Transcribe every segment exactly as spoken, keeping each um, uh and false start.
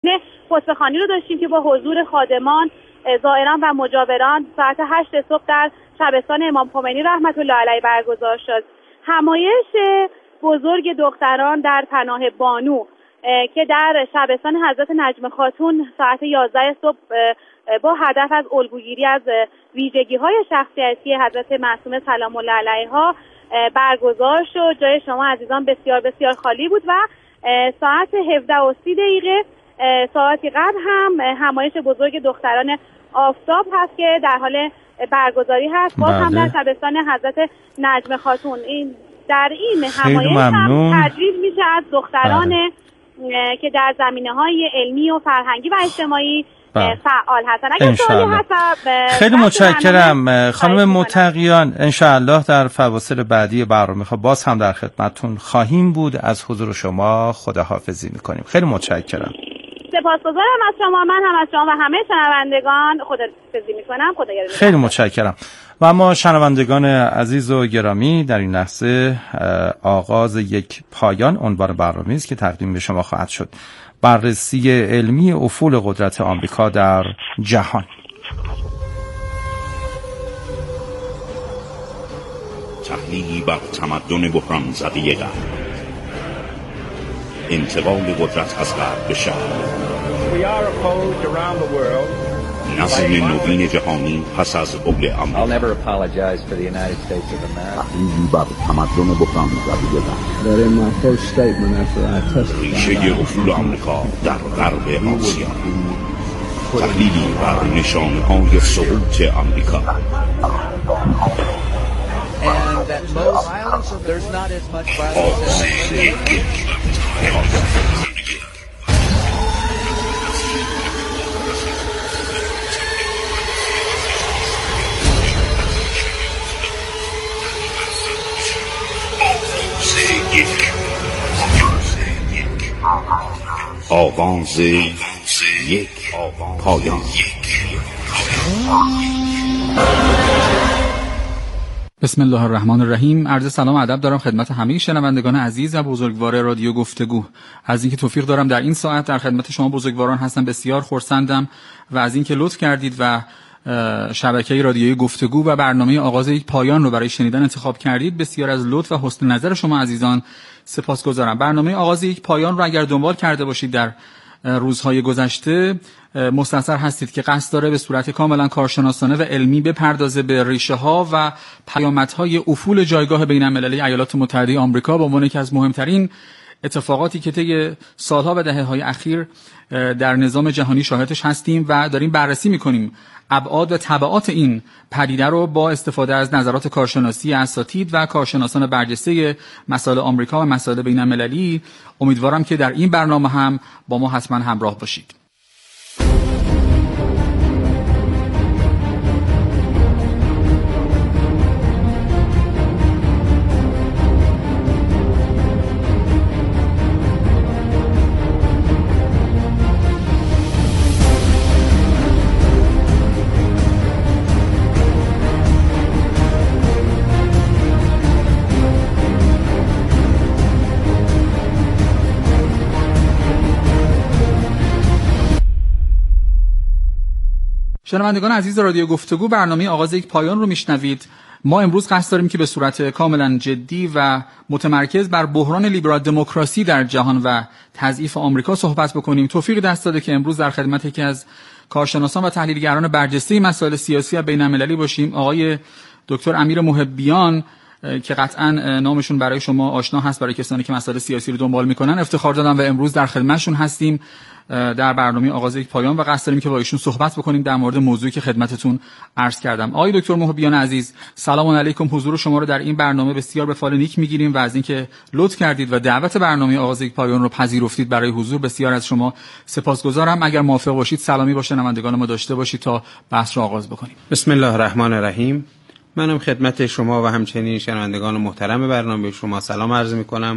خسروخانی رو داشتیم که با حضور خادمان، زائران و مجاوران ساعت هشت صبح در شبستان امام خمینی رحمت الله علیه برگزار شد. همایش بزرگ دختران در پناه بانو که در شبستان حضرت نجم خاتون ساعت یازده صبح با هدف از الگوگیری از ویژگی‌های شخصیتی حضرت معصومه سلام الله علیها برگزار شد. جای شما عزیزان بسیار بسیار خالی بود و ساعت هفده و سی دقیقه ساعتی قبل هم همایش بزرگ دختران آفتاب هست که در حال برگزاری هست. باز هم در شبستان حضرت نجم خاتون. این در این همایش هم تجلیل میشه از دختران بله. که در زمینه‌های علمی و فرهنگی و اجتماعی فعال هستن. اگه سوالی هست خیلی متشکرم خانم متقیان. انشاءالله در فواصل بعدی برنامه باز هم در خدمتتون خواهیم بود. از حضور شما خداحافظی میکنیم. خیلی متشکرم. سپاسگزارم از شما. من هم از شما و همه شنوندگان خداحافظی میکنم. خدا یارتون. خیلی متشکرم. و اما شنوندگان عزیز و گرامی، در این لحظه آغاز یک پایان عنوان برنامه‌ای است که تقدیم به شما خواهد شد. بررسی علمی افول قدرت آمریکا در جهان. تحلیلی بر تمدن بحران زده غرب. انتقال قدرت از غرب به شرق. نظم نوین جهانی پس از عبور آمریکا. تحلیلی بر تمدن بحران زده غرب. ریشه افول آمریکا در غرب آسیا. تحلیلی بر نشانه‌های سقوط آمریکا. And that most violence, there's not as much violence آغاز یک پایان. بسم الله الرحمن الرحیم. عرض سلام و ادب دارم خدمت همه شنوندگان عزیز و بزرگوار رادیو گفتگو. از اینکه توفیق دارم در این ساعت در خدمت شما بزرگواران هستم بسیار خرسندم و از اینکه لطف کردید و شبکه رادیویی گفتگو و برنامه آغاز یک پایان رو برای شنیدن انتخاب کردید. بسیار از لطف و حسن نظر شما عزیزان سپاسگزارم. برنامه آغاز یک پایان رو اگر دنبال کرده باشید در روزهای گذشته مستحضر هستید که قصد داره به صورت کاملا کارشناسانه و علمی بپردازه به ریشه ها و پیامدهای افول جایگاه بین المللی ایالات متحده آمریکا به عنوان یکی از مهمترین اتفاقاتی که طی سالها و دهه‌های اخیر در نظام جهانی شاهدش هستیم و داریم بررسی می‌کنیم ابعاد و تبعات این پدیده رو با استفاده از نظرات کارشناسی اساتید و کارشناسان برجسته مسائل آمریکا و مسائل بین المللی. امیدوارم که در این برنامه هم با ما حتما همراه باشید. شنوندگان عزیز رادیو گفتگو، برنامه آغاز یک پایان رو میشنوید. ما امروز قصد داریم که به صورت کاملا جدی و متمرکز بر بحران لیبرال دموکراسی در جهان و تضعیف آمریکا صحبت بکنیم. توفیق دست داده که امروز در خدمت یکی از کارشناسان و تحلیلگران برجسته مسائل سیاسی و بین المللی باشیم، آقای دکتر امیر محبیان که قطعا نامشون برای شما آشنا هست، برای کسانی که مسائل سیاسی رو دنبال میکنن افتخار دادم و امروز در خدمتشون هستیم در برنامه آغاز یک پایان و قصد داریم که با ایشون صحبت بکنیم در مورد موضوعی که خدمتتون عرض کردم. آقای دکتر محبیان عزیز، سلام علیکم. حضور شما رو در این برنامه بسیار به فال نیک میگیریم و از اینکه لطف کردید و دعوت برنامه آغاز یک پایان رو پذیرفتید برای حضور بسیار از شما سپاسگزارم. اگر موافق باشید سلامی با شنوندگان ما داشته باشید تا بحث رو آغاز بکنیم. بسم الله الرحمن الرحیم. منم خدمت شما و همچنین شنوندگان محترم برنامه شما سلام عرض میکنم.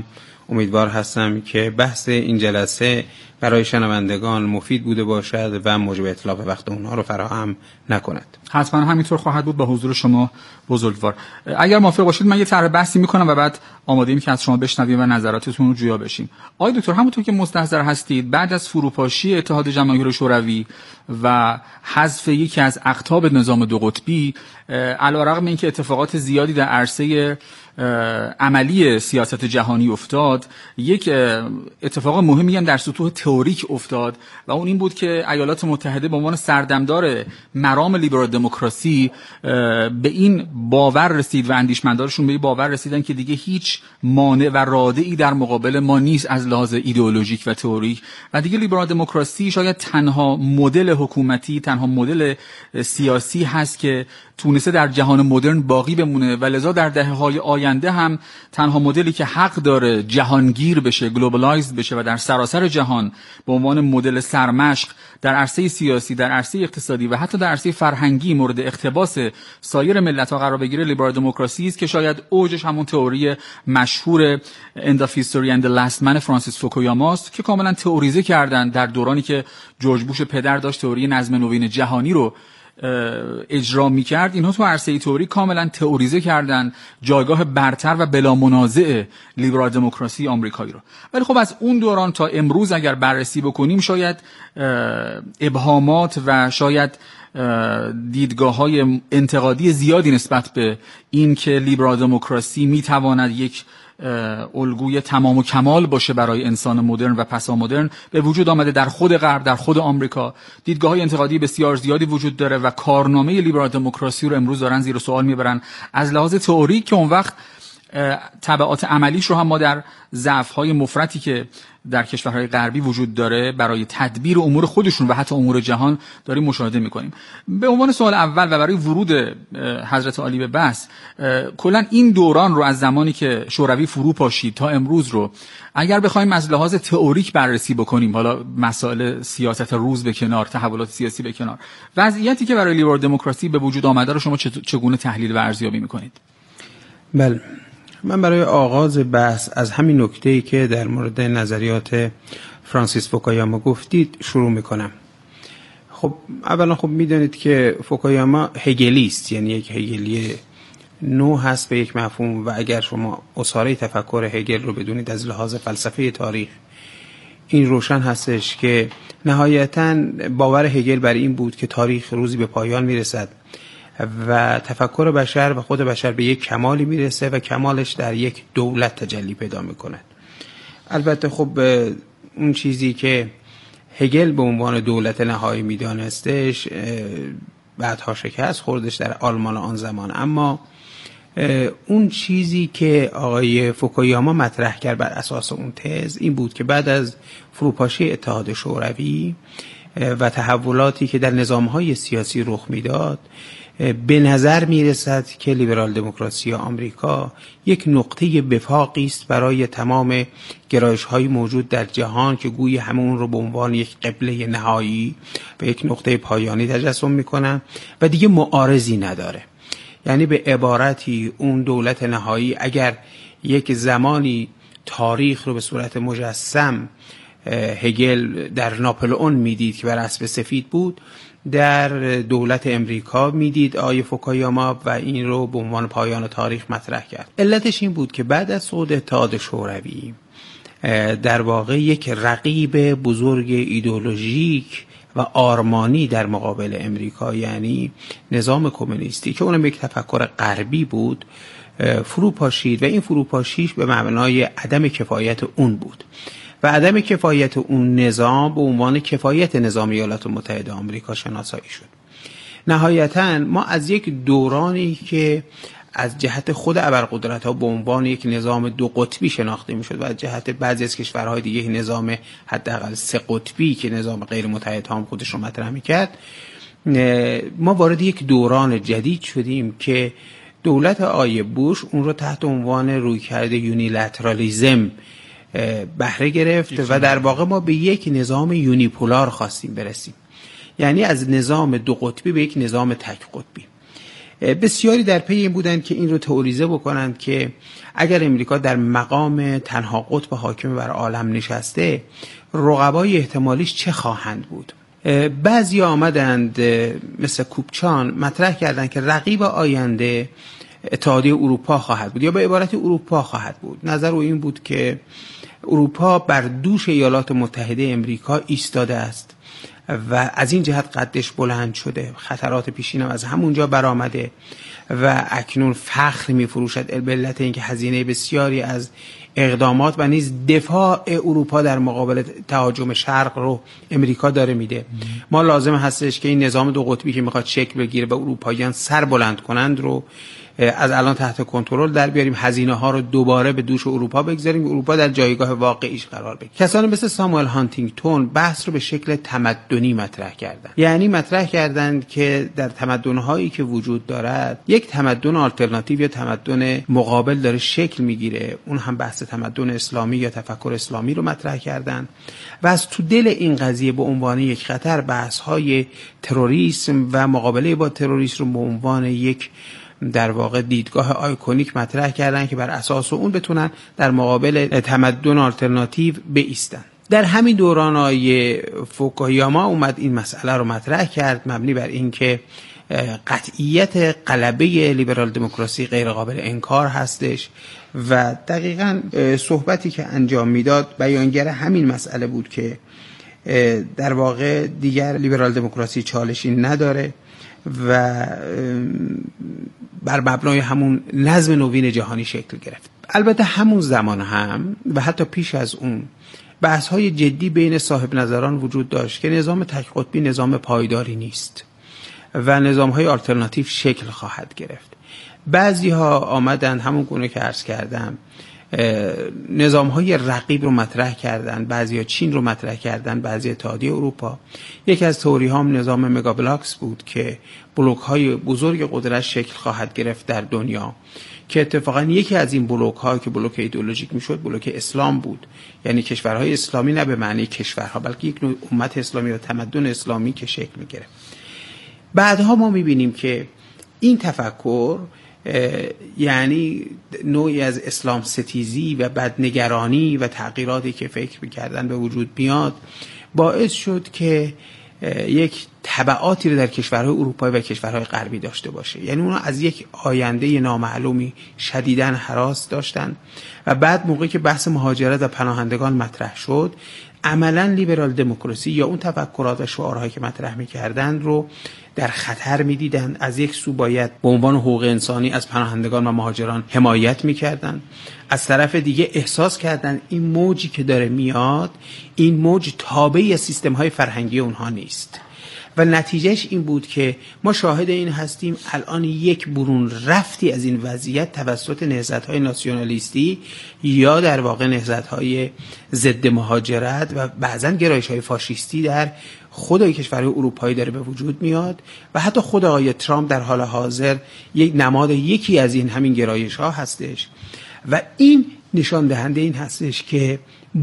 امیدوار هستم که بحث این جلسه برای شنوندگان مفید بوده باشد و موجب اتلاف وقت اونها رو فراهم نکند. حتما همینطور خواهد بود با حضور شما بزرگوار. اگر موافق باشید من یه طرح بحثی میکنم و بعد آماده ایم که از شما بشنویم و نظراتتون رو جویا بشیم. آقای دکتر، همونطور که مستحضر هستید بعد از فروپاشی اتحاد جماهیر شوروی و حذف یکی از اقطاب نظام دو قطبی، علیرغم اینکه اتفاقات زیادی در عرصه عملی سیاست جهانی افتاد، یک اتفاق مهمی هم در سطوح تئوریک افتاد و اون این بود که ایالات متحده به عنوان سردمدار مرام لیبرال دموکراسی به این باور رسید و اندیشمندانشون به این باور رسیدن که دیگه هیچ مانع و رادعی در مقابل ما نیست از لحاظ ایدئولوژیک و تئوریک و دیگه لیبرال دموکراسی شاید تنها مدل حکومتی، تنها مدل سیاسی هست که تونسته در جهان مدرن باقی بمونه و لذا در دهه‌های آینده هم تنها مدلی که حق داره جهانگیر بشه، گلوبالایزد بشه و در سراسر جهان به عنوان مدل سرمشق در عرصه سیاسی، در عرصه اقتصادی و حتی در عرصه فرهنگی مورد اقتباس سایر ملت‌ها قرار بگیره لیبرال دموکراسی است که شاید اوجش همون تئوری مشهور End of History and the Last Man فرانسیس فوکویاما است که کاملا تئوریزه کردن در دورانی که جورج بوش پدر داشت تئوری نظم نوین جهانی رو اجرا می‌کرد. اینها تو عرصه تئوری کاملا تئوریزه کردن جایگاه برتر و بلا منازع لیبرال دموکراسی آمریکایی رو. ولی خب از اون دوران تا امروز اگر بررسی بکنیم شاید ابهامات و شاید دیدگاه‌های انتقادی زیادی نسبت به این که لیبرال دموکراسی می‌تواند یک الگوی تمام و کمال باشه برای انسان مدرن و پسا مدرن به وجود آمده در خود غرب، در خود آمریکا. دیدگاه‌های انتقادی بسیار زیادی وجود داره و کارنامه لیبرال دموکراسی رو امروز دارن زیر سوال میبرن از لحاظ تئوری که اون وقت تبعات عملیش رو هم ما در ضعف‌های مفرطی که در کشورهای غربی وجود داره برای تدبیر امور خودشون و حتی امور جهان داریم مشاهده میکنیم. به عنوان سوال اول و برای ورود حضرت عالی به بحث، کلا این دوران رو از زمانی که شوروی فرو پاشید تا امروز رو اگر بخوایم از لحاظ تئوریک بررسی بکنیم، حالا مسائل سیاست روز به کنار، تحولات سیاسی به کنار، وضعیتی که برای لیبرال دموکراسی به وجود آمده رو شما چگونه تحلیل و ارزیابی میکنید؟ بله، من برای آغاز بحث از همین نکته‌ای که در مورد نظریات فرانسیس فوکویاما گفتید شروع میکنم. خب اولا خب میدونید که فوکویاما هگلیست، یعنی یک هگلی نو هست به یک مفهوم و اگر شما اصاره تفکر هگل رو بدونید از لحاظ فلسفه تاریخ این روشن هستش که نهایتاً باور هگل بر این بود که تاریخ روزی به پایان میرسد و تفکر بشر و خود بشر به یک کمالی میرسه و کمالش در یک دولت تجلی پیدا میکنه. البته خب اون چیزی که هگل به عنوان دولت نهایی میدانستش بعدها شکست خوردش در آلمان آن زمان، اما اون چیزی که آقای فوکویاما مطرح کرد بر اساس اون تز این بود که بعد از فروپاشی اتحاد شوروی و تحولاتی که در نظام‌های سیاسی رخ میداد به نظر میرسد که لیبرال دموکراسی آمریکا یک نقطه وفاقی است برای تمام گرایش‌های موجود در جهان که گویی همون رو به عنوان یک قبله نهایی و یک نقطه پایانی تجسم میکنن و دیگه معارضی نداره. یعنی به عبارتی اون دولت نهایی اگر یک زمانی تاریخ رو به صورت مجسم هگل در ناپلئون میدید که بر اسب سفید بود، در دولت امریکا میدید آقای فوکویاما و این رو به عنوان پایان تاریخ مطرح کرد. علتش این بود که بعد از صعود اتحاد شوروی در واقع یک رقیب بزرگ ایدئولوژیک و آرمانی در مقابل امریکا، یعنی نظام کمونیستی که اونم یک تفکر غربی بود، فروپاشید و این فروپاشیش به معنای عدم کفایت اون بود و عدم کفایت اون نظام به عنوان کفایت نظام ایالات متحده آمریکا شناسایی شد. نهایتاً ما از یک دورانی که از جهت خود ابرقدرت‌ها به عنوان یک نظام دو قطبی شناخته می‌شد و از جهت بعضی از کشورهای دیگه نظام حداقل سه قطبی که نظام غیر متحد هم خودش رو مطرح می‌کرد، ما وارد یک دوران جدید شدیم که دولت آقای بوش اون رو تحت عنوان رویکرد یونیلترالیزم بهره گرفت و در واقع ما به یک نظام یونیپولار خواستیم برسیم، یعنی از نظام دو قطبی به یک نظام تک قطبی. بسیاری در پی این بودند که این رو تئوریزه بکنند که اگر امریکا در مقام تنها قطب حاکم بر عالم نشسته، رقبای احتمالیش چه خواهند بود. بعضی آمدند مثل کوپچان مطرح کردند که رقیب آینده اتحادیه اروپا خواهد بود یا به عبارت اروپا خواهد بود. نظر او این بود که اروپا بر دوش ایالات متحده امریکا ایستاده است و از این جهت قدش بلند شده، خطرات پیشین هم از همونجا برآمده و اکنون فخر می‌فروشد به علت اینکه هزینه بسیاری از اقدامات و نیز دفاع اروپا در مقابل تهاجم شرق رو امریکا داره میده. ما لازم هستش که این نظام دو قطبی که میخواد شکل بگیره و اروپاییان سر بلند کنند رو از الان تحت کنترل در بیاریم، هزینه ها رو دوباره به دوش اروپا بگذاریم، اروپا در جایگاه واقعیش قرار بگیره. کسانی مثل ساموئل هانتینگتون بحث رو به شکل تمدنی مطرح کردند. یعنی مطرح کردند که در تمدن‌هایی که وجود دارد یک تمدن آلترناتیو یا تمدن مقابل داره شکل میگیره. اون هم بحث تمدن اسلامی یا تفکر اسلامی رو مطرح کردند و از تو دل این قضیه به عنوان یک خطر بحث‌های تروریسم و مقابله با تروریسم رو به عنوان یک در واقع دیدگاه آیکونیک مطرح کردن که بر اساس اون بتونن در مقابل تمدن آلترناتیو بایستن. در همین دوران آقای فوکویاما اومد این مسئله رو مطرح کرد مبنی بر اینکه قطعیت غلبه لیبرال دموکراسی غیر قابل انکار هستش و دقیقاً صحبتی که انجام میداد بیانگر همین مسئله بود که در واقع دیگر لیبرال دموکراسی چالشی نداره و بر مبنای همون نظم نوین جهانی شکل گرفت. البته همون زمان هم و حتی پیش از اون بحث‌های جدی بین صاحب نظران وجود داشت که نظام تک قطبی نظام پایداری نیست و نظام‌های آلترناتیو شکل خواهد گرفت. بعضی‌ها آمدن همون گونه که عرض کردم نظام‌های رقیب رو مطرح کردن، بعضی‌ها چین رو مطرح کردن، بعضی اتحادیه اروپا. یکی از تئوری‌ها هم نظام مگابلاکس بود که بلوک‌های بزرگ قدرت شکل خواهد گرفت در دنیا که اتفاقا یکی از این بلوک‌ها که بلوک ایدئولوژیک میشد بلوک اسلام بود، یعنی کشورهای اسلامی نه به معنی کشورها بلکه یک نوع امت اسلامی و تمدن اسلامی که شکل می‌گرفت. بعدها ما می‌بینیم که این تفکر یعنی نوعی از اسلام ستیزی و بدنگرانی و تغییراتی که فکر می‌کردن به وجود بیاد باعث شد که یک تبعاتی رو در کشورهای اروپایی و کشورهای غربی داشته باشه. یعنی اونا از یک آینده نامعلومی شدیداً هراس داشتن و بعد موقعی که بحث مهاجرت و پناهندگان مطرح شد عملاً لیبرال دموکراسی یا اون تفکرات و شعارهایی که مطرح می‌کردن رو در خطر می‌دیدن. از یک سو باید به عنوان حقوق انسانی از پناهندگان و مهاجران حمایت می‌کردن، از طرف دیگه احساس کردن این موجی که داره میاد این موج تابعی از سیستم‌های فرهنگی اونها نیست و نتیجهش این بود که ما شاهد این هستیم الان یک برون رفتی از این وضعیت توسط نهضت‌های ناسیونالیستی یا در واقع نهضت‌های ضد مهاجرت و بعضاً گرایش‌های فاشیستی در خود کشورهای اروپایی داره به وجود میاد و حتی خود آقای ترامپ در حال حاضر یک نماد یکی از این همین گرایش‌ها هستش و این نشان دهنده این هستش که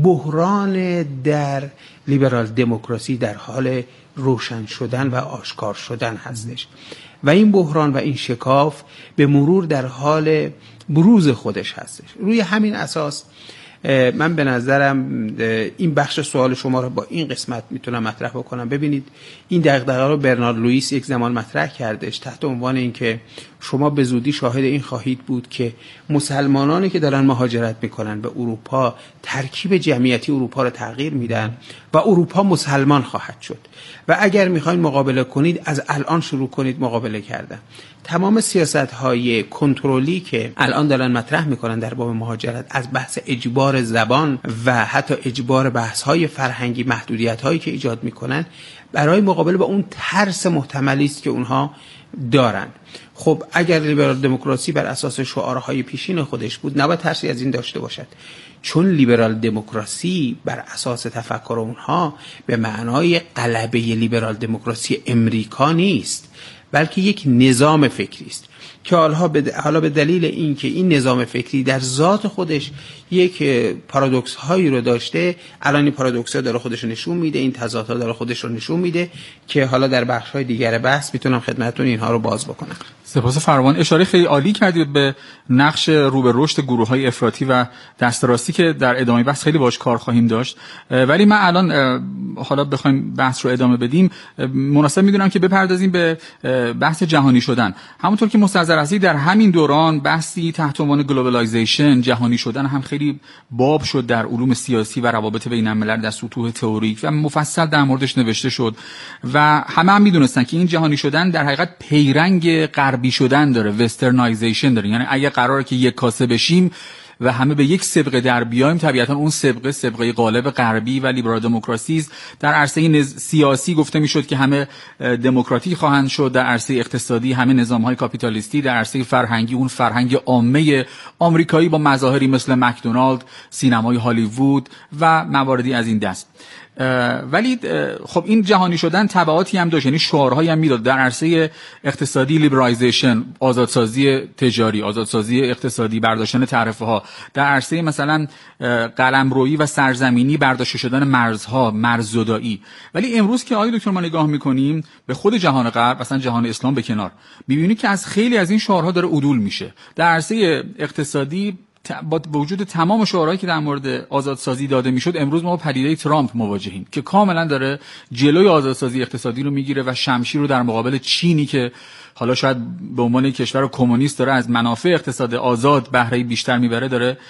بحران در لیبرال دموکراسی در حال روشن شدن و آشکار شدن هستش و این بحران و این شکاف به مرور در حال بروز خودش هستش. روی همین اساس من به نظرم این بخش سوال شما رو با این قسمت میتونم مطرح بکنم. ببینید این دغدغه رو برنارد لوئیس یک زمان مطرح کردش تحت عنوان اینکه شما به زودی شاهد این خواهید بود که مسلمانانی که دارن مهاجرت میکنن به اروپا ترکیب جمعیتی اروپا رو تغییر میدن و اروپا مسلمان خواهد شد و اگر میخواین مقابله کنید از الان شروع کنید مقابله کردن. تمام سیاست‌های کنترلی که الان دارن مطرح میکنن در باب مهاجرت از بحث اجبار زبان و حتی اجبار بحث‌های فرهنگی محدودیت‌هایی که ایجاد میکنن برای مقابله با اون ترس محتملی است که اونها دارن. خب اگر لیبرال دموکراسی بر اساس شعارهای پیشین خودش بود نباید ترسی از این داشته باشد، چون لیبرال دموکراسی بر اساس تفکر اونها به معنای غلبه لیبرال دموکراسی امریکا نیست بلکه یک نظام فکری است که حالا به حالا به دلیل اینکه این نظام فکری در ذات خودش یک پارادوکس هایی رو داشته الان این پارادوکس ها داره خودش رو نشون میده، این تضادها داره خودش رو نشون میده که حالا در بخش های دیگر بحث میتونم خدمتتون اینها رو باز بکنم. سپاس فراوان. اشاره خیلی عالی کردید به نقش رو به رشد گروه‌های افراطی و دست راستی که در ادامه بحث خیلی باهاش کار خواهیم داشت، ولی من الان حالا بخوایم بحث رو ادامه بدیم مناسب میدونم که بپردازیم به بحث جهانی شدن. همونطور که مستحضر هستید در همین دوران بحثی تحت عنوان گلوبالایزیشن، جهانی شدن، هم خیلی باب شد در علوم سیاسی و روابط بین الملل، در سطوح تئوریک و مفصل در موردش نوشته شد و همه هم میدونستن که این جهانی شدن در حقیقت پیرنگ غربی شدن داره، وسترنایزیشن داره. یعنی اگه قراره که یک کاسه بشیم و همه به یک سابقه در بیایم، طبیعتا اون سابقه سابقه غالب غربی و لیبرال دموکراسی است. در عرصه نز... سیاسی گفته میشد که همه دموکراتیک خواهند شد، در عرصه اقتصادی همه نظام‌های کاپیتالیستی، در عرصه فرهنگی اون فرهنگ عامه آمریکایی با مظاهری مثل مکدونالد، سینمای هالیوود و مواردی از این دست. ولی خب این جهانی شدن تبعاتی هم داشت، یعنی شعارهایی هم میداد. در عرصه اقتصادی لیبرالایزیشن، آزادسازی تجاری، آزادسازی اقتصادی، برداشتن تعرفه ها. در عرصه مثلا قلمرویی و سرزمینی، برداشته شدن مرزها، مرززدایی. ولی امروز که آقای دکتر ما نگاه میکنیم به خود جهان غرب، مثلا جهان اسلام به کنار، میبینیم که از خیلی از این شعارها داره عدول میشه. در عرصه اقتصادی با وجود تمام شعارهایی که در مورد آزادسازی داده میشد، امروز ما با پدیده ترامپ مواجهیم که کاملا داره جلوی آزادسازی اقتصادی رو میگیره و شمشیر رو در مقابل چینی که حالا شاید به عنوان کشور کمونیست داره از منافع اقتصاد آزاد بهره بیشتر میبره، داره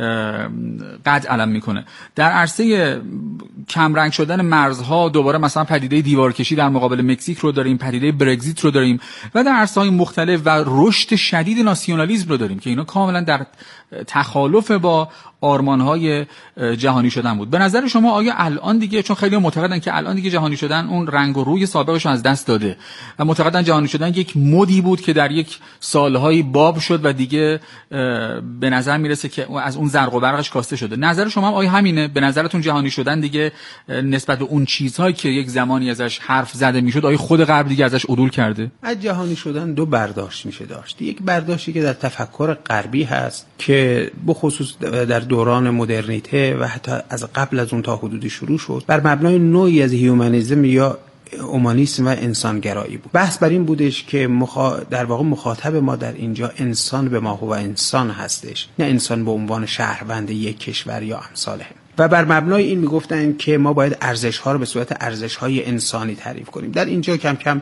قد علم میکنه. در عرصه کمرنگ شدن مرزها دوباره مثلا پدیده دیوارکشی در مقابل مکزیک رو داریم، پدیده برگزیت رو داریم و در عرصه‌های مختلف و رشد شدید ناسیونالیسم رو داریم که اینا کاملا در تخالف با آرمان‌های جهانی شدن بود. به نظر شما آیا الان دیگه، چون خیلی معتقدن که الان دیگه جهانی شدن اون رنگ و روی سابقش رو از دست داده و معتقدن جهانی شدن یک مدی بود که در یک سالهای باب شد و دیگه به نظر میرسه که از اون زرق و برقش کاسته شده، نظر شما هم آیا همینه؟ به نظرتون جهانی شدن دیگه نسبت به اون چیزهایی که یک زمانی ازش حرف زده میشد، آیا خود غرب دیگه ازش عدول کرده؟ از جهانی شدن دو برداشت میشه داشت. یک برداشتی که در تفکر غربی هست که به خصوص در دوران مدرنیته و حتی از قبل از اون تا حدودی شروع شد، بر مبنای نوعی از هیومانیسم یا اومانیسم و انسانگرایی بود. بحث بر این بودش که مخا... در واقع مخاطب ما در اینجا انسان به ما هو انسان هستش، نه انسان به عنوان شهروند یک کشور یا امثاله. و بر مبنای این میگفتن که ما باید ارزش‌ها رو به صورت ارزش‌های انسانی تعریف کنیم. در اینجا کم کم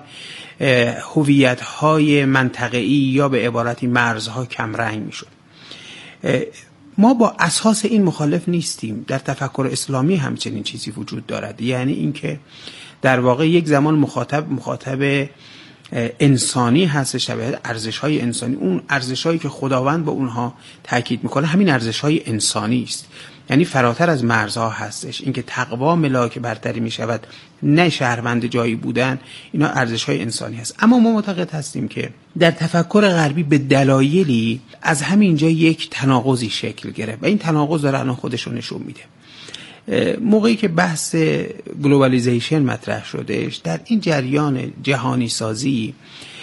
هویت‌های منطقه‌ای یا به عبارتی مرزها کم رنگ میشد. ما با اساس این مخالف نیستیم. در تفکر اسلامی همچنین چیزی وجود دارد، یعنی اینکه در واقع یک زمان مخاطب مخاطب انسانی هست، شبیه ارزش‌های انسانی، اون ارزش‌هایی که خداوند با اونها تاکید میکنه همین ارزش‌های انسانی است، یعنی فراتر از مرزها هستش. اینکه تقوا ملاک برتری میشود، نه شهروند جایی بودن، اینا ارزش‌های انسانی هست. اما ما معتقد هستیم که در تفکر غربی به دلایلی از همینجا یک تناقضی شکل گرفت و این تناقض داره الان خودش رو نشون میده. موقعی که بحث گلوبالیزیشن مطرح شدهش، در این جریان جهانی سازی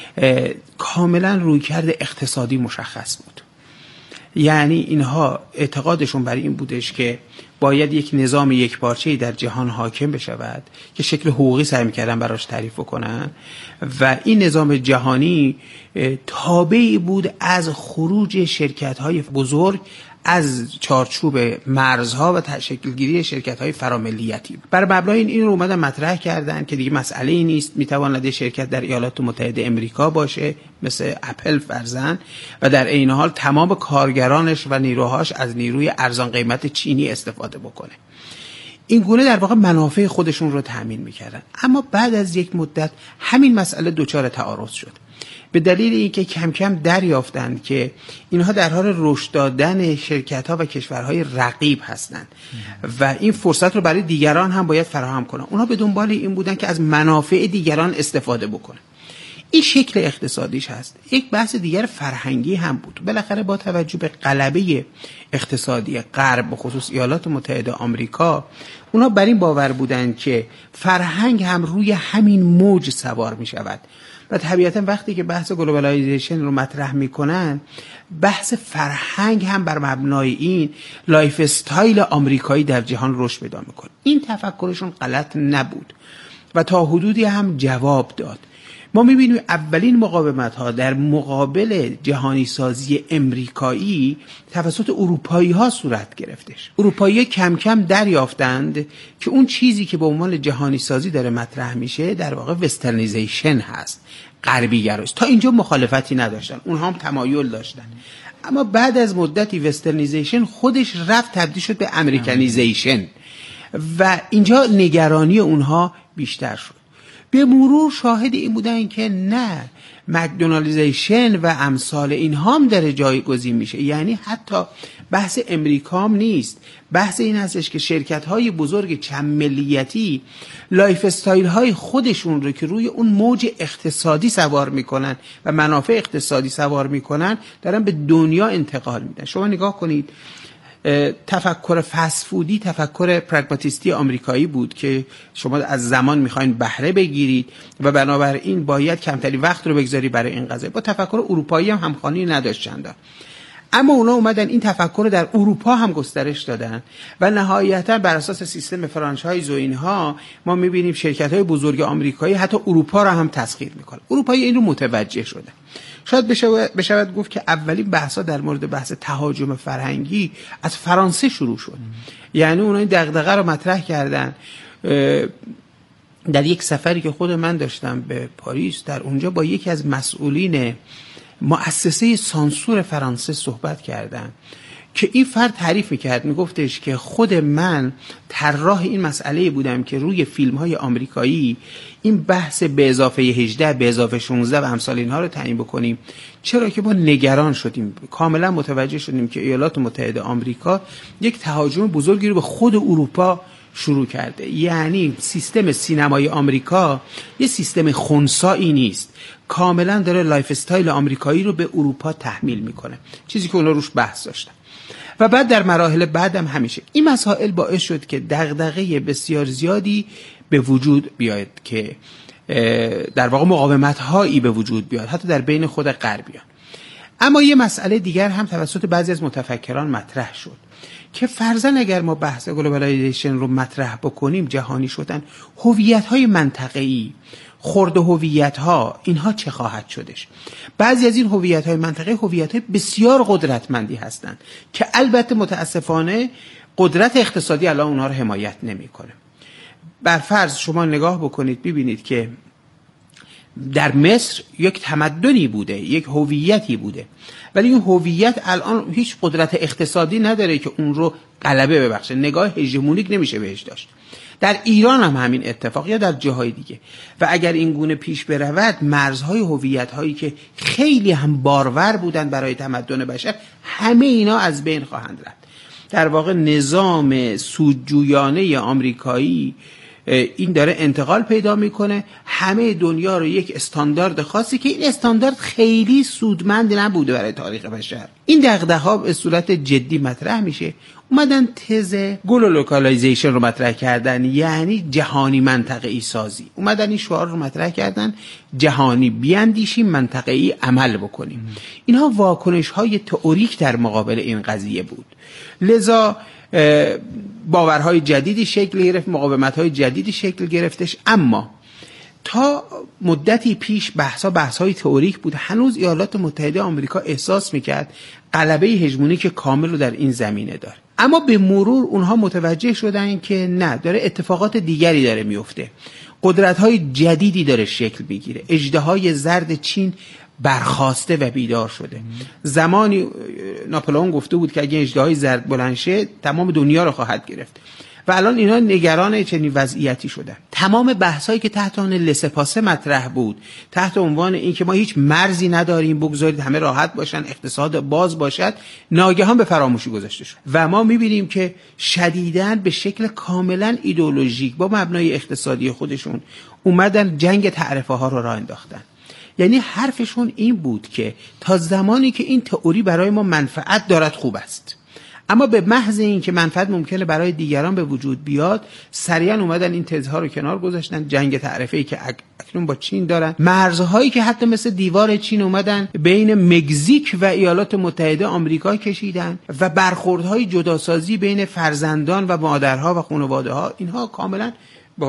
کاملا رویکرد اقتصادی مشخص بود. یعنی اینها اعتقادشون برای این بودش که باید یک نظام یکپارچه‌ای در جهان حاکم بشود که شکل حقوقی سعی می‌کردن براش تعریف کنن و این نظام جهانی تابعی بود از خروج شرکت‌های بزرگ از چارچوب مرزها و تشکیلگیری شرکت‌های فراملیتی. بر مبنای این این رو اومدن مطرح کردن که دیگه مسئله‌ای نیست، میتواند شرکت در ایالات متحده امریکا باشه مثل اپل فرضاً و در عین حال تمام کارگرانش و نیروهاش از نیروی ارزان قیمت چینی استفاده بکنه. این گونه در واقع منافع خودشون رو تأمین میکردن. اما بعد از یک مدت همین مسئله دچار تعارض شد، به دلیل اینکه کم کم دریافتند که اینها در حال رشد دادن شرکت‌ها و کشورهای رقیب هستند و این فرصت رو برای دیگران هم باید فراهم کنن. اونها به دنبال این بودن که از منافع دیگران استفاده بکنن. این شکل اقتصادیش هست. یک بحث دیگر فرهنگی هم بود. بالاخره با توجه به غلبه اقتصادی غرب به خصوص ایالات متحده آمریکا، اونا بر این باور بودند که فرهنگ هم روی همین موج سوار می شود و طبیعتا وقتی که بحث گلوبالایزیشن رو مطرح میکنن، بحث فرهنگ هم بر مبنای این لایف استایل آمریکایی در جهان رشد پیدا میکنه. این تفکرشون غلط نبود و تا حدودی هم جواب داد. ما میبینیم اولین مقاومت ها در مقابل جهانی سازی امریکایی توسط اروپایی ها صورت گرفتش. اروپایی ها کم کم دریافتند که اون چیزی که به عنوان جهانی سازی داره مطرح میشه در واقع وسترنیزیشن هست، غربی گرایش. تا اینجا مخالفتی نداشتن، اونها هم تمایل داشتن، اما بعد از مدتی وسترنیزیشن خودش رفت تبدیل شد به امریکنیزیشن و اینجا نگرانی اونها بیشتر شد. به مرور شاهد این بودن که نه، مکدونالدیزیشن و امثال اینها هم داره جایگزین میشه. یعنی حتی بحث امریکام نیست، بحث این هستش که شرکت های بزرگ چند ملیتی لایف استایل های خودشون رو که روی اون موج اقتصادی سوار میکنن و منافع اقتصادی سوار میکنن دارن به دنیا انتقال میدن. شما نگاه کنید، تفکر فسفودی تفکر پرگماتیستی آمریکایی بود که شما از زمان میخواین بهره بگیرید و بنابراین باید کمتری وقت رو بگذاری برای این قضیه. با تفکر اروپایی هم همخوانی نداشت چندان، اما اونا اومدن این تفکر رو در اروپا هم گسترش دادن و نهایتا بر اساس سیستم فرانچایز و اینها ما میبینیم شرکت‌های بزرگ آمریکایی حتی اروپا رو هم تسخیر میکنن. اروپایی این رو متوجه شدن. شاید بشود گفت که اولین بحثا در مورد بحث تهاجم فرهنگی از فرانسه شروع شد. یعنی اونا این دغدغه رو مطرح کردن. در یک سفری که خود من داشتم به پاریس، در اونجا با یکی از مسئولین مؤسسه سانسور فرانسه صحبت کردم که این فرد تعریف میکرد، میگفتش که خود من طراح این مسئله بودم که روی فیلم های آمریکایی این بحث به اضافه هجده به اضافه شانزده و امثال اینها رو تعیین بکنیم، چرا که ما نگران شدیم، کاملا متوجه شدیم که ایالات متحده آمریکا یک تهاجم بزرگی رو به خود اروپا شروع کرده. یعنی سیستم سینمای آمریکا یه سیستم خنثایی نیست، کاملا داره لایف استایل آمریکایی رو به اروپا تحمیل میکنه، چیزی که اونا روش بحث داشتن. و بعد در مراحل بعدم همیشه این مسائل باعث شد که دغدغه بسیار زیادی به وجود بیاید که در واقع مقاومت هایی به وجود بیاد حتی در بین خود غربیان. اما یه مسئله دیگر هم توسط بعضی از متفکران مطرح شد که فرضاً اگر ما بحث گلوبالایزیشن رو مطرح بکنیم، جهانی شدن، هویت‌های منطقه‌ای، خرد هویت‌ها، اینها چه خواهد شدش؟ بعضی از این هویت‌های منطقه‌ای هویت‌های بسیار قدرتمندی هستند که البته متاسفانه قدرت اقتصادی الان اونها رو حمایت نمی‌کنه. بر فرض شما نگاه بکنید ببینید که در مصر یک تمدنی بوده، یک هویتی بوده، ولی این هویت الان هیچ قدرت اقتصادی نداره که اون رو غلبه ببخشه، نگاه هژمونیک نمیشه بهش داشت. در ایران هم همین اتفاق یا در جاهای دیگه. و اگر این گونه پیش برود، مرزهای هویت‌هایی که خیلی هم بارور بودن برای تمدن بشر، همه اینا از بین خواهند رفت. در واقع نظام سودجویانه آمریکایی این داره انتقال پیدا میکنه، همه دنیا رو یک استاندارد خاصی که این استاندارد خیلی سودمند نبوده برای تاریخ بشر. این دغدغه‌ها به صورت جدی مطرح میشه. اومدن تز گلوبالایزیشن رو مطرح کردن، یعنی جهانی منطقه‌ای سازی. اومدن این شعار رو مطرح کردن، جهانی بیاندیشیم، منطقه‌ای عمل بکنیم. اینها واکنش‌های تئوریک در مقابل این قضیه بود. لذا باورهای جدیدی شکل گرفت، مقاومت‌های جدیدی شکل گرفتش. اما تا مدتی پیش بحثا بحث‌های تئوریک بود. هنوز ایالات متحده آمریکا احساس می‌کرد غلبه هژمونیک کامل رو در این زمینه داره. اما به مرور اونها متوجه شدن که نه، داره اتفاقات دیگری داره میفته، قدرت‌های جدیدی داره شکل می‌گیره. اژدهای زرد چین برخاسته و بیدار شده. زمانی ناپلئون گفته بود که اگه اژدهای زرد بلند شه تمام دنیا رو خواهد گرفت و الان اینا نگران چنین وضعیتی شدن. تمام بحثایی که تحت عنوان لسپاسه مطرح بود، تحت عنوان این که ما هیچ مرزی نداریم، بگذارید همه راحت باشن، اقتصاد باز باشد، ناگهان به فراموشی گذاشته شد و ما می‌بینیم که شدیداً به شکل کاملاً ایدئولوژیک با مبنای اقتصادی خودشون اومدن جنگ تعرفه ها رو راه انداختن. یعنی حرفشون این بود که تا زمانی که این تئوری برای ما منفعت دارد خوب است، اما به محض این که منفعت ممکنه برای دیگران به وجود بیاد، سریعا اومدن این تزها رو کنار گذاشتن. جنگ تعرفه‌ای که اکنون با چین دارن، مرزهایی که حتی مثل دیوار چین اومدن بین مکزیک و ایالات متحده آمریکا کشیدن و برخوردهای جداسازی بین فرزندان و مادرها و خانواده‌ها، اینها کاملا با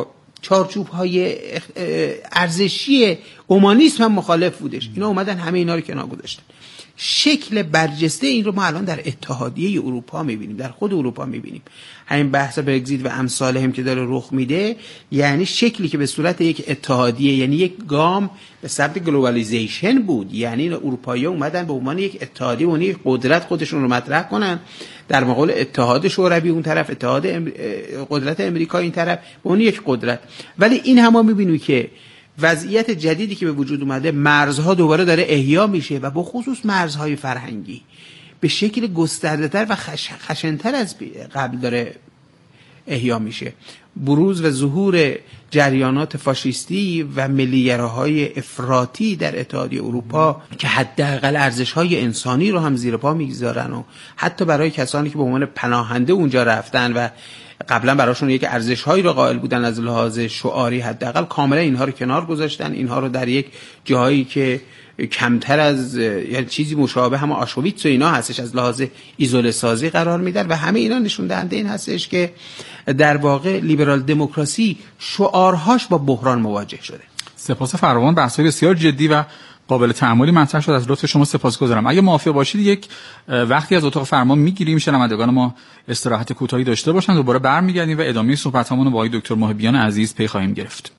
چارچوب‌های ارزشی اومانیسم هم مخالف بودش. اینا اومدن همه اینا رو کنار گذاشتن. شکل برجسته این رو ما الان در اتحادیه اروپا میبینیم، در خود اروپا میبینیم. همین بحث برگزیت و امثال هم که داره رخ میده، یعنی شکلی که به صورت یک اتحادیه، یعنی یک گام به سمت گلوبالیزیشن بود. یعنی اروپایی‌ها اومدن به عنوان یک اتحادیه و یک قدرت خودشون رو مطرح کنن، در مقابل اتحاد شوروی اون طرف، اتحاد قدرت امریکا این طرف، به عنوان یک قدرت. ولی این هم ما میبینیم که وضعیت جدیدی که به وجود اومده، مرزها دوباره داره احیا میشه و به خصوص مرزهای فرهنگی به شکل گسترده‌تر و خش... خشن‌تر از قبل داره احیا میشه. بروز و ظهور جریانات فاشیستی و ملی‌گراهای افراطی در اتحادیه اروپا که حداقل ارزش‌های انسانی رو هم زیر پا میگذارن و حتی برای کسانی که به عنوان پناهنده اونجا رفتن و قبلا براشون یک ارزش‌هایی رو قائل بودن از لحاظ شعاری، حداقل کاملا اینها رو کنار گذاشتن، اینها رو در یک جایی که کمتر از یعنی چیزی مشابه هم آشویتس و اینا هستش از لحاظ ایزوله سازی قرار میدن و همه اینا نشون دهنده این هستش که در واقع لیبرال دموکراسی شعارهاش با بحران مواجه شده. سپاس فراوان، بحث‌های بسیار جدی و قابل تأملی مطرح شد. از لطف شما سپاسگزارم. اگه موافق باشید یک وقتی از اتاق فرمان میگیریم، شنوندگان ما استراحت کوتاهی داشته باشن، دوباره برمیگردیم و ادامه صحبتامون رو با آقای دکتر محبیان عزیز پی خواهیم گرفت.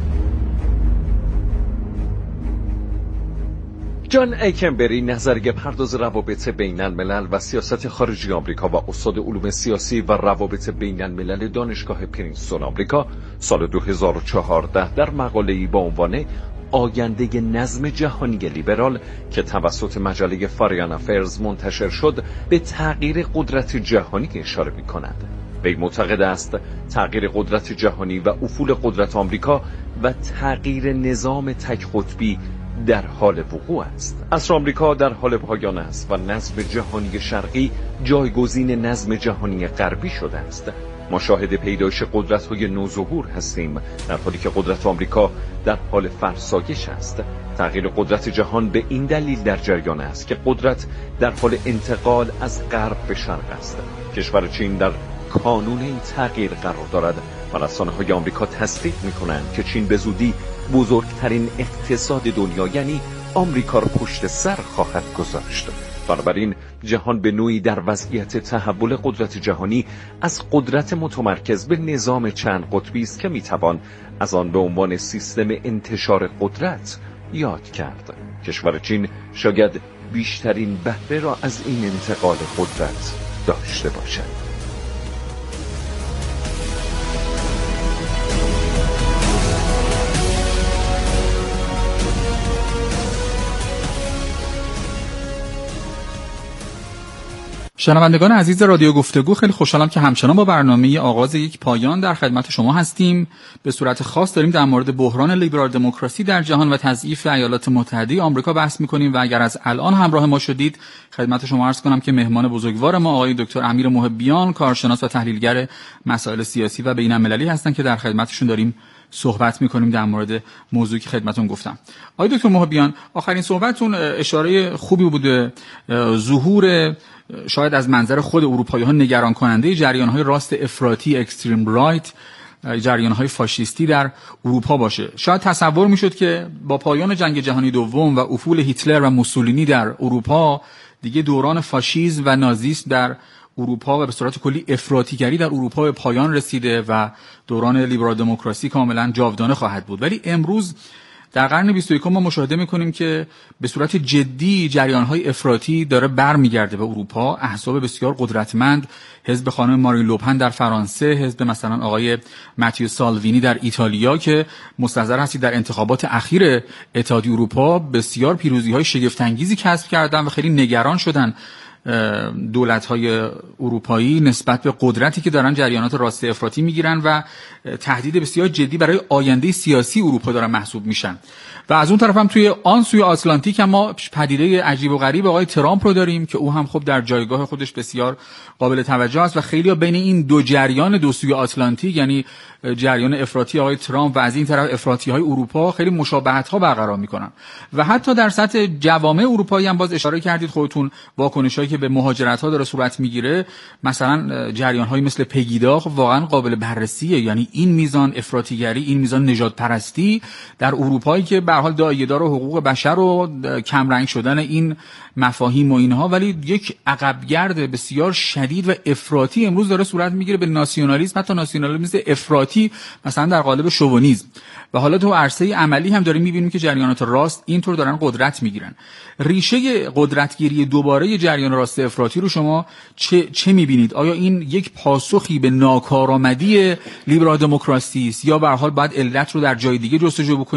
جان ایکنبری، نظریه پرداز روابط بین الملل و سیاست خارجی آمریکا و استاد علوم سیاسی و روابط بین الملل دانشگاه پرینستون آمریکا، سال دو هزار و چهارده در مقاله‌ای با عنوان آینده نظم جهانی لیبرال که توسط مجله فارین افیرز منتشر شد، به تغییر قدرت جهانی اشاره می‌کند. وی معتقد است تغییر قدرت جهانی و افول قدرت آمریکا و تغییر نظام تک قطبی در حال وقوع است. عصر آمریکا در حال پایان است و نظم جهانی شرقی جایگزین نظم جهانی غربی شده است. ما شاهد پیدایش قدرت‌های نوظهور هستیم، در حالی که قدرت آمریکا در حال فرسایش است. تغییر قدرت جهان به این دلیل در جریان است که قدرت در حال انتقال از غرب به شرق است. کشور چین در کانون این تغییر قرار دارد و رسانه‌های آمریکا تصدیق می‌کنند که چین به زودی بزرگترین اقتصاد دنیا یعنی آمریکا را پشت سر خواهد گذاشت. بنابراین جهان به نوعی در وضعیت تحول قدرت جهانی از قدرت متمرکز به نظام چند قطبی است که میتوان از آن به عنوان سیستم انتشار قدرت یاد کرد. کشور چین شاید بیشترین بهره را از این انتقال قدرت داشته باشد. شنوندگان عزیز رادیو گفتگو، خیلی خوشحالم که همچنان با برنامه آغاز یک پایان در خدمت شما هستیم. به صورت خاص داریم در مورد بحران لیبرال دموکراسی در جهان و تضعیف ایالات متحده آمریکا بحث می‌کنیم و اگر از الان همراه ما شدید، خدمت شما عرض کنم که مهمان بزرگوار ما آقای دکتر امیر محبیان، کارشناس و تحلیلگر مسائل سیاسی و بین‌المللی هستند که در خدمتشون داریم صحبت می‌کنیم در مورد موضوعی که خدمتتون گفتم. آقای دکتر محبیان، آخرین صحبتتون اشاره خوبی بوده، ظهور شاید از منظر خود اروپایی‌ها نگران کننده جریان‌های راست افراطی، اکستریم رایت، جریان‌های فاشیستی در اروپا باشه. شاید تصور می‌شد که با پایان جنگ جهانی دوم و افول هیتلر و موسولینی در اروپا، دیگه دوران فاشیسم و نازیسم در اروپا و به صورت کلی افراطیگری در اروپا به پایان رسیده و دوران لیبرال دموکراسی کاملا جاودانه خواهد بود. ولی امروز در قرن بیست و یکم ما مشاهده می‌کنیم که به صورت جدی جریان‌های افراطی داره برمیگرده به اروپا. احزاب بسیار قدرتمند، حزب خانم مارین لوپن در فرانسه، حزب مثلا آقای ماتیو سالوینی در ایتالیا که مستحضر هستید در انتخابات اخیر اتحادیه اروپا بسیار پیروزی‌های شگفت‌انگیزی کسب کردن و خیلی نگران شدن دولت‌های اروپایی نسبت به قدرتی که دارن جریانات راست افراطی میگیرن و تهدید بسیار جدی برای آینده سیاسی اروپا دارن محسوب میشن. و از اون طرف هم توی آن سوی آتلانتیک هم ما پدیده عجیب و غریب آقای ترامپ رو داریم که او هم خب در جایگاه خودش بسیار قابل توجه است و خیلی‌ها بین این دو جریان دو سوی آتلانتیک، یعنی جریان افراطی آقای ترامپ و از این طرف افراطی‌های اروپا، خیلی مشابهت‌ها برقرار می‌کنن. و حتی در سطح جوامع اروپایی هم باز اشاره کردید خودتون، واکنش‌هایی که به مهاجرت ها داره صورت میگیره، مثلا جریان های مثل پگیدا خب واقعا قابل بررسیه. یعنی این میزان افراطیگری، این میزان نژاد پرستی در اروپایی که به هر حال داعیه‌دار حقوق بشر و کمرنگ شدن این مفاهیم و اینها، ولی یک عقبگرد بسیار شدید و افراطی امروز داره صورت میگیره به ناسیونالیسم، حتی ناسیونالیسم افراطی مثلا در قالب شوونیسم. و حالا تو عرصه عملی هم داریم میبینیم که جریانات راست اینطور دارن قدرت میگیرن. ریشه قدرتگیری دوباره جریان راست افراطی رو شما چه چه میبینید؟ آیا این یک پاسخی به ناکارآمدی لیبرال دموکراسی است یا به هر حال باید علت رو در جای دیگه جستجو بکنید؟